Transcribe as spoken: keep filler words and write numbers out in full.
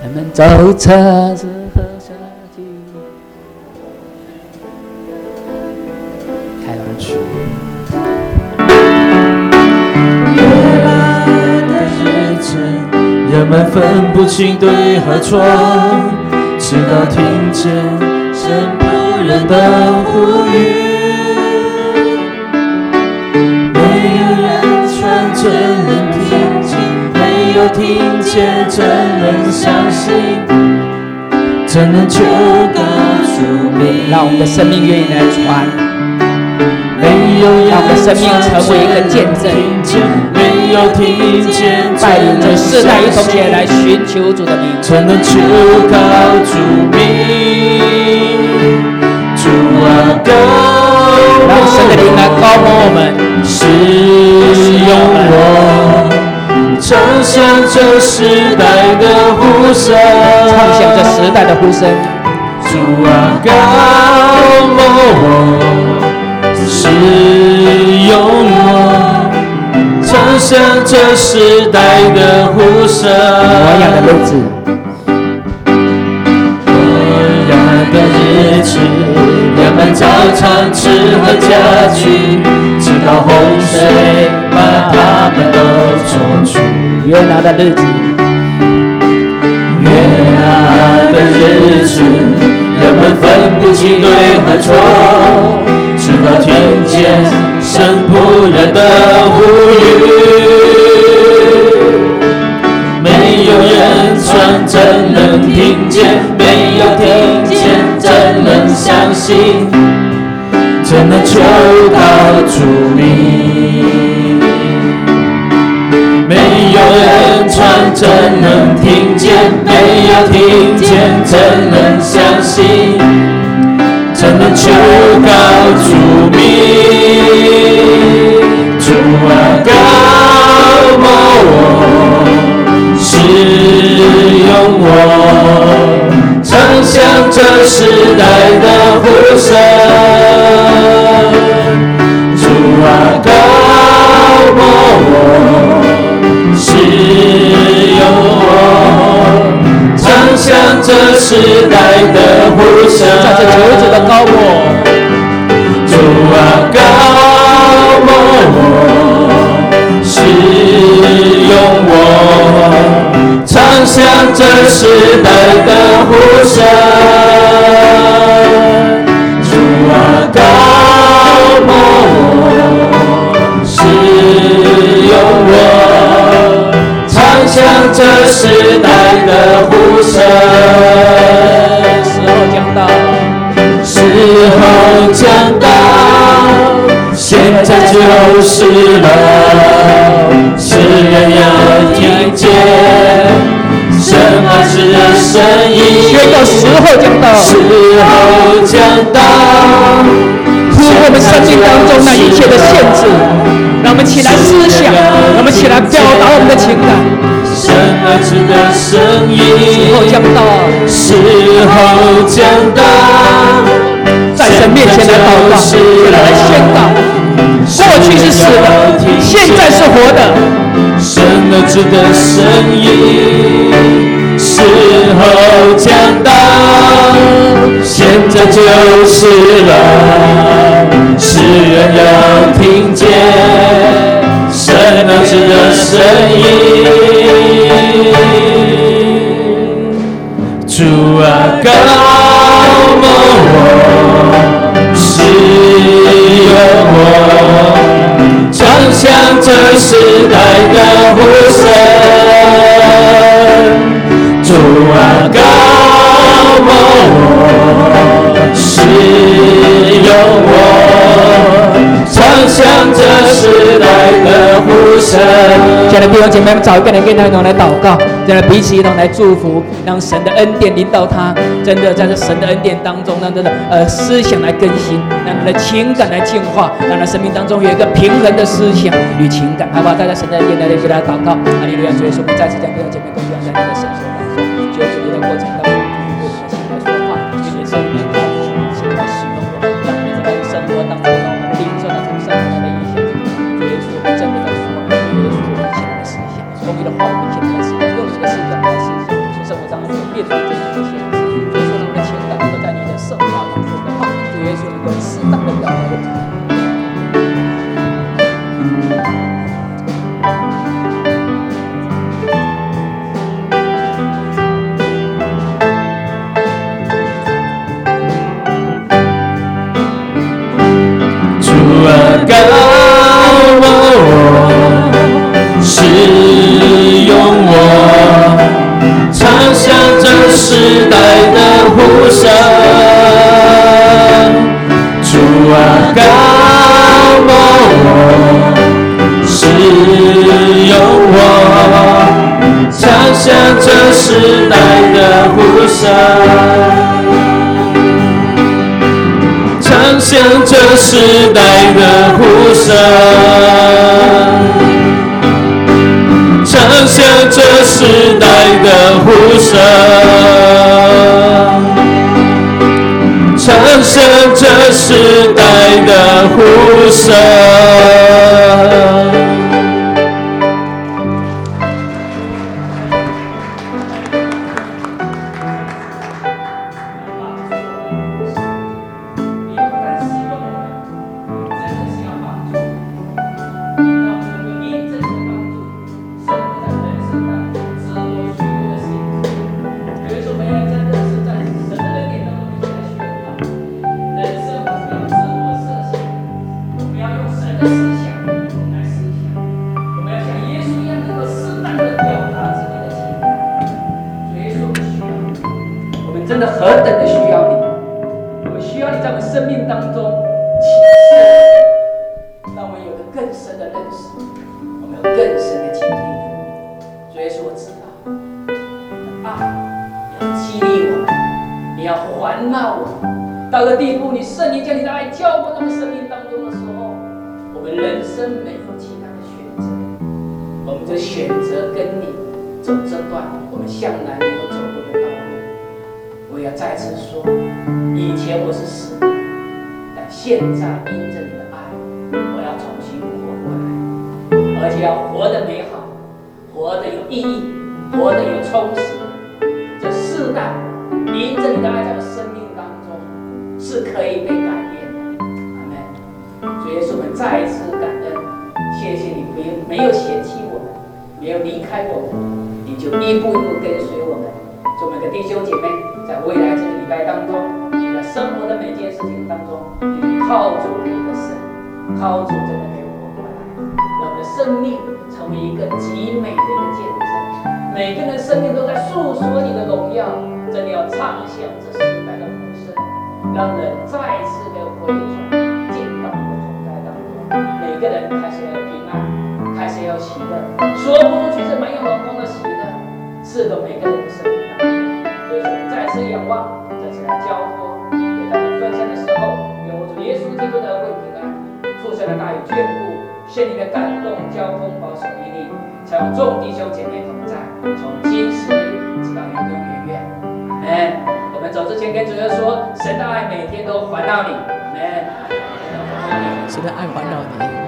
人们走车子和下去，开而去。 夜来的日子，人们分不清对和错，直到听见神仆人的呼吁。没有人传真能听见，没有听见真能相信，真能求告主名。 让我们的生命愿意来传， 没有人让我们的生命成为一个见证， 没有听见带领着世代一同起来寻求主的名， 真能求告主名。主啊，高让神的灵来高摩我们， 使用我，唱响这时代的呼声， 唱响这时代的呼声。 主啊，高摩我，使用我，唱响这时代的呼声。 我养的日子， 我养的日子，人们照常吃喝家居，直到洪水把他们都捉去。 约拿的日子， 约拿的日子，人们分不清对和错，直到听见神仆人的呼吁。没有人传真能听见，没有听见真能相信，真能求告主名。没有人传真能听见，没有听见真能相信，真能求告主名。主啊，高摩我，使用我，唱响这时代的呼声。主啊，高摩我，使用我，唱响这时代的呼声。 在这求主的高摩， 主啊，高摩我，使用我，唱响这时代的呼声。主啊，高摩我，使用我，唱响这时代的呼声。 时候将到， 时候将到，现在就是了。世人要听见神儿子的声音。 宣告时候将到， 时候将到， 突破我们生命当中那一切的限制，让我们起来思想，让我们起来表达我们的情感。 神儿子的声音。 时候将到， 时候将到， 在神面前来祷告，来宣告，过去是死的，现在是活的。 神儿子的声音。时候将到，现在就是了。世人要听见神儿子的声音。主啊，高摩我，使用我，唱响这时代的呼声。主啊，高摩我，使用我，唱响这时代的呼声。 亲爱的弟兄姐妹们，找一个人跟他一同来祷告，让彼此一同来祝福，让神的恩典临到他。真的在这神的恩典当中，让他的呃思想来更新，让他的情感来净化，让他生命当中有一个平衡的思想与情感，好不好？在这神的恩典来给他祷告。哈利路亚！所以说，我们再次将弟兄姐妹都用在你的圣所当中，就主你的过程当中，对我们心来说话，对你的生命来使用使用我，让我们在生活当中，让我们的灵受到从上而来的影响。主耶稣，我们真的在说，主耶稣，我们现在的思想，公义的话，我们现在的思想，用你的思想来思想，从生活当中。 列出这个限制。主耶稣，我们的情感都在你的圣话当中的话，主耶稣能够适当的表达给他。 高我，使用我，唱响这时代的呼声。主啊，高我，使用我，唱响这时代的呼声。唱响这时代的呼声，唱响这时代的呼声，唱响这时代的呼声。 真的何等的需要你，我们需要你在我们生命当中启示，让我们有了更深的认识，我们有更深的经历。主耶稣，我知道，爱要激励我们，你要环绕我们，到个地步，你圣灵将你的爱浇灌到我们生命当中的时候，我们人生没有其他的选择，我们就选择跟你走这段我们向来没有走过的道路。我要再次说，以前我是死的，但现在因着你的爱，我要重新活过来，而且要活得美好，活得有意义，活得有充实。这世代因着你的爱，在我生命当中是可以被改变的。阿们。主耶稣，我们再一次感恩，谢谢你没没有嫌弃我们，没有离开我们，你就一步一步跟随我们。祝每个弟兄姐妹在未来这个礼拜当中，你的生活的每件事情当中，你靠主你的神，靠主真的给我活过来，让我们的生命成为一个极美的一个见证。每个人的生命都在诉说你的荣耀，真的要唱响这时代的呼声，让人再次的回转进到你的同在当中。每个人开始要平安，开始要喜乐，说不出去是没有荣光的喜乐，赐给每个人的生命。所以说，再次仰望，再次来交托，给他们分享的时候，有我主耶稣基督的恩惠平安，父神的大有眷顾，圣灵的感动、交通、保守屹立，才有众弟兄姐妹同在，从今时直到永永远远。阿们。我们走之前跟主耶稣说，神的爱每天都环绕你。阿们。 神的爱环绕你。